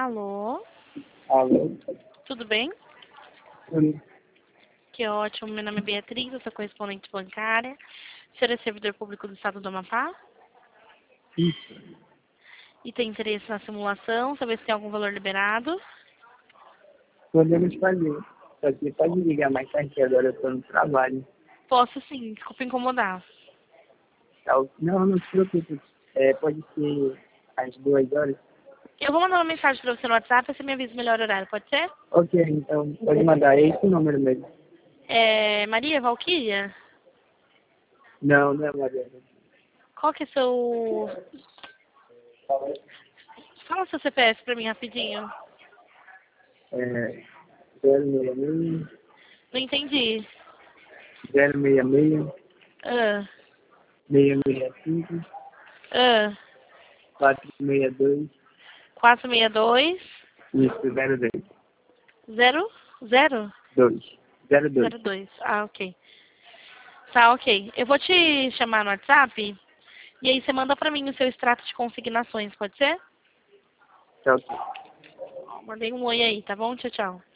Alô? Alô? Tudo bem? Oi. Que ótimo. Meu nome é Beatriz, eu sou correspondente bancária. O senhor é servidor público do estado do Amapá? Isso. E tem interesse na simulação, saber se tem algum valor liberado? Podemos fazer. Só que pode ligar mais tarde, que agora eu tô no trabalho. Posso sim, desculpa incomodar. Tá? Não, não se preocupe. Pode ser às 2 horas. Eu vou mandar uma mensagem para você no WhatsApp e você me avisa o melhor horário, pode ser? Ok, então pode mandar. É esse o número mesmo. É Maria Valquíria? Não, não é Mariana. Qual que é seu... Fala seu CPF pra mim rapidinho. É 066 Não entendi. 066 Ah, 665 ah, 462 462 isso, 02. 02. 02. Ah, ok. Tá, ok. Eu vou te chamar no WhatsApp e aí você manda pra mim o seu extrato de consignações, pode ser? Tchau, tchau. Mandei um oi aí, tá bom? Tchau, tchau.